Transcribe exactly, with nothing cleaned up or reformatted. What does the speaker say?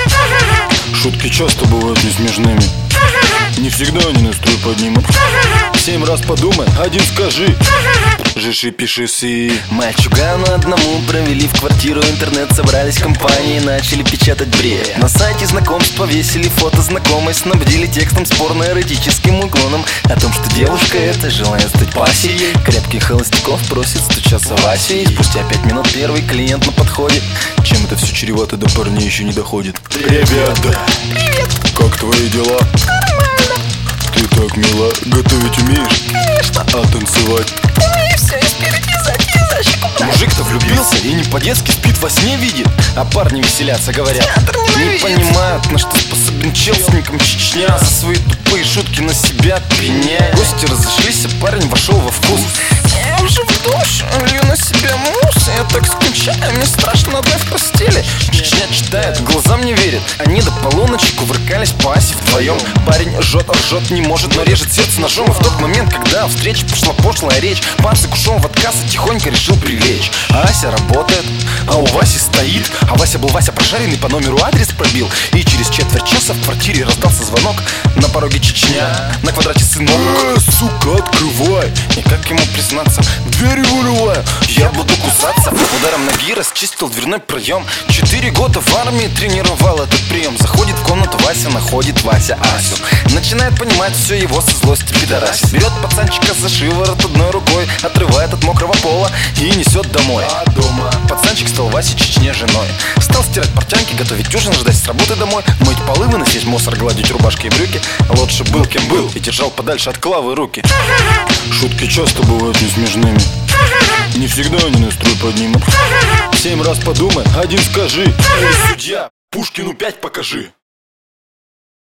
Шутки часто бывают несмешными, не всегда они настрой поднимут. Семь раз подумай, один скажи. Жиши, пиши, си. Мальчугану одному провели в квартиру интернет. Собрались компании и начали печатать бред. На сайте знакомств повесили фото знакомой, снабдили текстом с порно-эротическим уклоном о том, что девушка эта желает стать пассией. Крепких холостяков просит стучаться в Асю. И спустя пять минут первый клиент на подходе. Чем это все чревато, до парней еще не доходит. Ребята, Привет! как твои дела? Нормально. Ты так мила, готовить умеешь? Конечно. А танцевать? Умею все, и спереди, и сзади, и за щеку брать. Мужик-то влюбился и не по-детски спит, во сне видит. А парни веселятся, говорят. Театр Не ненавидит. понимают, на что способен чел с ником Чечня. За свои тупые шутки на себя пеняет. Гости разошлись, а парень вошел во вкус. Я уже в душ, лью на себя мусс. Я так скучаю, мне страшно одной в постели. Чечня читает, глазам не верит. Они до полуночи кувыркались по Асе вдвоем. Парень ржет, ржет не может, но режет сердце ножом. И в тот момент, когда в встрече пошла пошлая речь, пацик ушел в отказ и тихонько решил прилечь. А Ася работает, а у Васи стоит. А Вася был Вася прожаренный, по номеру адрес пробил. И через четверть часа в квартире раздался звонок. На пороге Чечня, на квадрате сынок. Э, сука, открывай! И как ему признаться, дверь вырываю. Я буду кусаться. Ударом ноги расчистил дверной проем. Четыре года в армии тренировал этот прием. Заходит в комнату Вася, находит Вася Асю. Начинает понимать все, его со злости пидорасит. Берет пацанчика за шиворот одной рукой, отрывает от мокрого пола и несет домой. А дома пацанчик стал Васе Чечне женой. Стал стирать портянки, готовить ужин, ждать с работы домой, мыть полы, выносить мусор, гладить рубашки и брюки. Лучше был кем был и держал подальше от Клавы руки. Шутки часто бывают несмешными, не всегда они настрой поднимут. Семь раз подумай, один скажи. Эй, судья, Пушкину пять покажи.